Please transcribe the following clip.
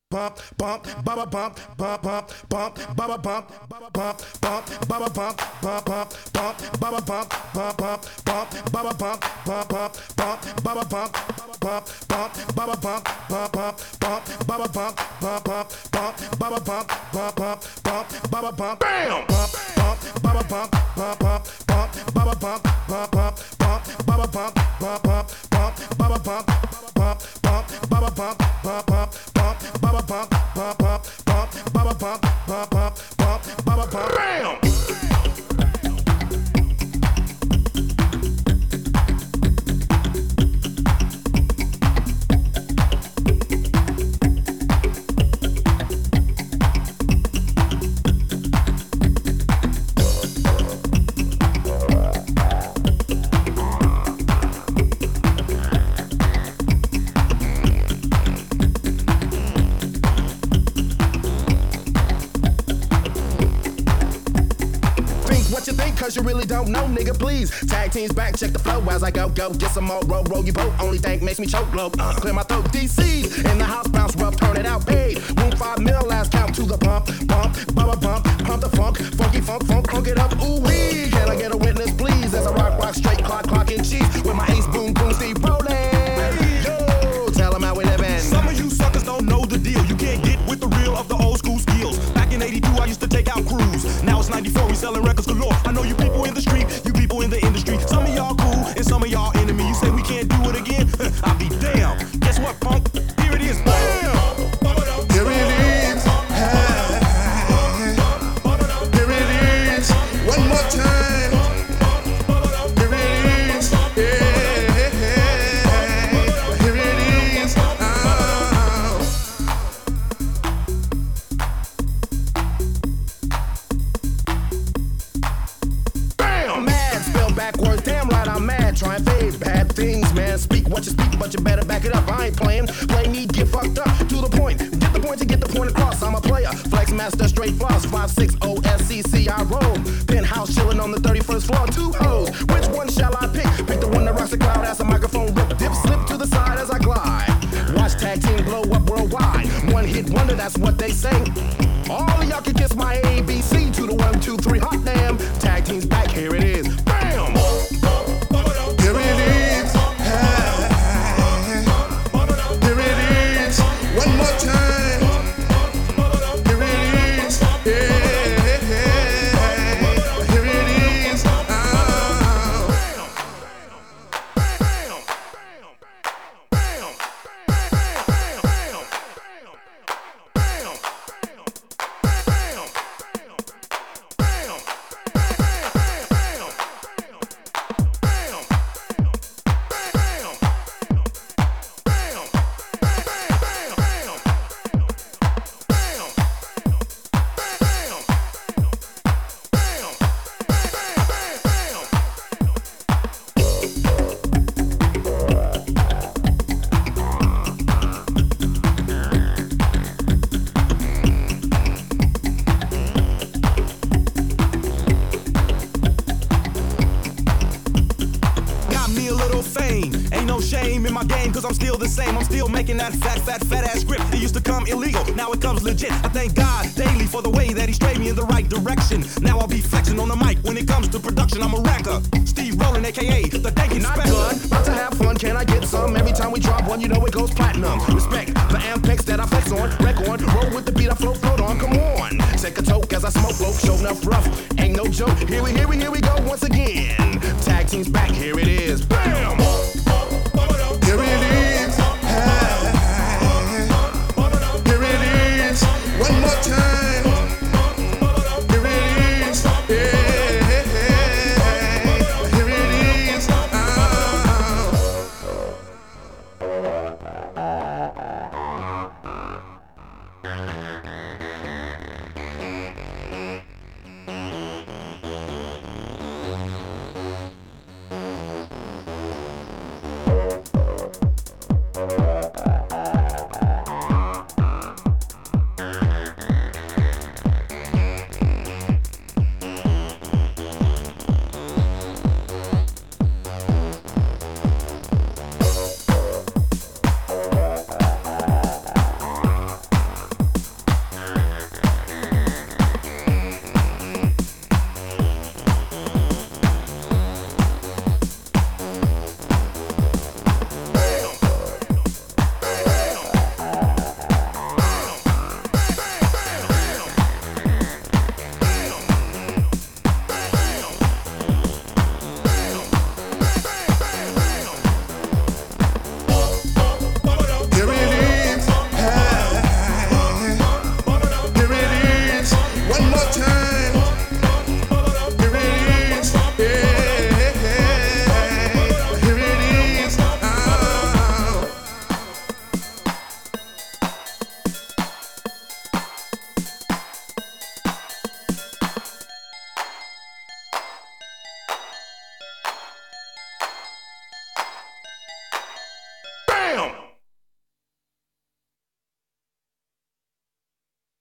bump, bump, baba bump, bump, bump, bump, baba bump, bump, bump, baba bump, bump, bump, bump, baba bump, bump, bump, bump, baba bump, bump, bump, bump, baba bump, bump, bump, baba bump, bump, bump, bump, baba bump, bump, bump, bump, baba bump, bump, bump, bump, baba bump, bam, bump, bump, baba bump, bump, bump, bump, baba bump, bump, bump, bump, baba bump, bump, bump, bump, baba bump, bump, bump, baba bump, bump, bump, bump, baba bump, bump, bump, bump, baba bump, bump, bump, bump, baba bump, bam. Cause you really don't know, nigga, please. Tag teams back, check the flow as I go. Get some more, roll your boat. Only thing makes me choke, glow. Clear my throat, DC's in the house, bounce rough, turn it out, paid. Room 5 mil, last count to the pump, bubba bump, pump the funk, funky funk it up, ooh wee. Can I get a witness, please? As I rock, straight, clock and cheese. With my ace, boom, Steve rolling. Yo, tell them how we living. Some of you suckers don't know the deal. You can't get with the real of the old school skills. Back in 82, I used to take out crews. Now it's 94, we selling records galore. I know you people in the street, you people in the industry. Some of y'all cool and some of y'all enemy. You say we can't do it again? I'll be damn. Guess what, punk? Here it is. Bam! Here it is. Here it is. One more time. Here it is. Yeah. Here it is. Bam! Mad, spell backwards. Damn right I'm mad. Try and fade bad things, man. Speak what you speak, but you better back it up. I ain't playing. Play me, get fucked up. To the point. Get the point to get the point across. I'm a player. Flex master, straight floss. 5'6" OSCC. I roll. Penthouse chilling on the 31st floor. 2 hoes. Which one shall I pick? Pick the one that rocks the cloud as a microphone rip. Dip, slip to the side as I glide. Watch tag team blow up worldwide. One hit wonder, that's what they say. All of y'all can kiss my ABC. To the 1, 2, 3. Hot damn. Tag team's back. Here it is. Bam! Here it is. Here it is. One more time. Here it is. Yeah. Here it is. Shame in my game, cause I'm still the same. I'm still making that fat ass grip. It used to come illegal, now it comes legit. I thank God daily for the way that he strayed me in the right direction. Now I'll be flexing on the mic. When it comes to production, I'm a wrecker. Steve Rollin, aka the Dankin' Not Special. good, about to have fun, can I get some? Every time we drop one, you know it goes platinum. Respect the Ampex that I flex on, wreck on. Roll with the beat, I float on, come on. Take a toke as I smoke, float, show enough rough. Ain't no joke, here we go once again. Tag team's back, here it is.